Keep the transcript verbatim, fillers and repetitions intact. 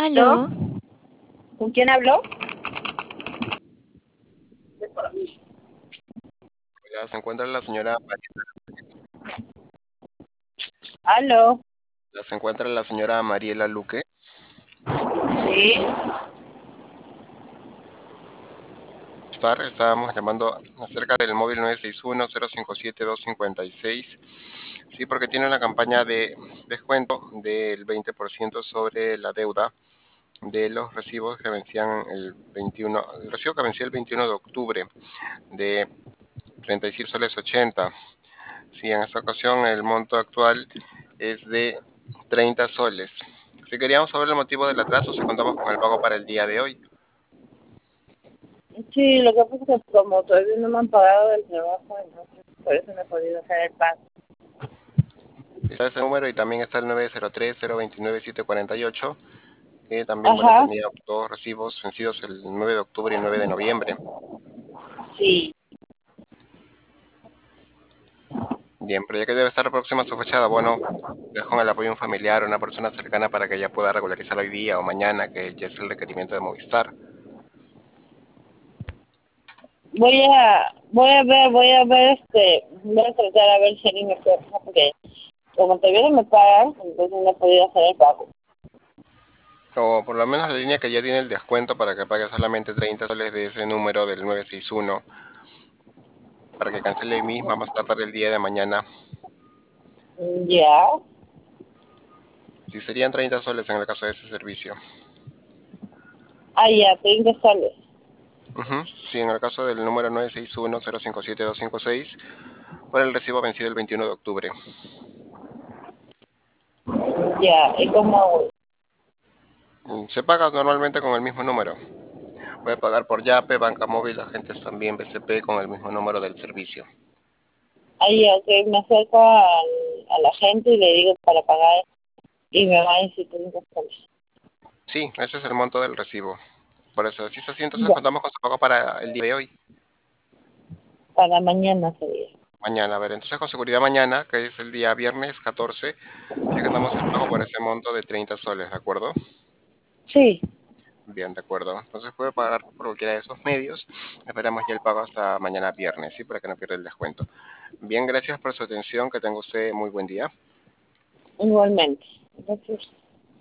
¿No? Aló, ¿Con quién habló? Ya se encuentra la señora ¿Aló? ya se encuentra la señora Mariela Luque. Sí. Star, estábamos llamando acerca del móvil nueve seis uno, cero cinco siete, dos cinco seis. Sí, porque tiene una campaña de descuento del veinte por ciento sobre la deuda de los recibos que vencían el veintiuno, el recibo que vencía el veintiuno de octubre de treinta y seis soles ochenta. Sí, en esta ocasión el monto actual es de treinta soles. Si queríamos saber el motivo del atraso, si contamos con el pago para el día de hoy. Sí, lo que pasa es que como todavía no me han pagado del trabajo, entonces por eso no he podido hacer el pago. Está ese número y también está el nueve cero tres, cero dos nueve, siete cuatro ocho, que también, bueno, Ajá, tenía dos recibos vencidos el nueve de octubre y el nueve de noviembre. sí. Bien, pero ya que debe estar próxima a su fecha, bueno, dejo en el apoyo a un familiar o una persona cercana para que ya pueda regularizar hoy día o mañana, que ya es el requerimiento de Movistar. Voy a, voy a ver, voy a ver, este, voy a tratar a ver si alguien me puede, porque como todavía no me pagan, entonces no he podido hacer el pago. O por lo menos la línea que ya tiene el descuento para que pague solamente treinta soles de ese número del nueve seis uno, para que cancele hoy misma más tardar el día de mañana. Ya, Si serían treinta soles en el caso de ese servicio. ah, ya, treinta soles. Ujú. Sí, en el caso del número nueve seis uno, cero cinco siete, dos cinco seis, por el recibo vencido el veintiuno de octubre. Ya, y como, Mm, Se paga normalmente con el mismo número. Puede pagar por Yape, Banca Móvil, agentes también B C P con el mismo número del servicio. ah, ya, que me acerco al, a la gente y le digo para pagar y me va a decir treinta soles. Sí, ese es el monto del recibo. Por eso, si es así, entonces Ya, contamos con su pago para el día de hoy. para mañana sería. Mañana, a ver, entonces con seguridad mañana, que es el día viernes catorce, ya que damos el pago por ese monto de treinta soles, ¿de acuerdo? Sí, Bien, de acuerdo. Entonces puede pagar por cualquiera de esos medios. Esperamos ya el pago hasta mañana viernes, ¿sí? Para que no pierda el descuento. Bien, gracias por su atención. Que tenga usted muy buen día. igualmente. Gracias.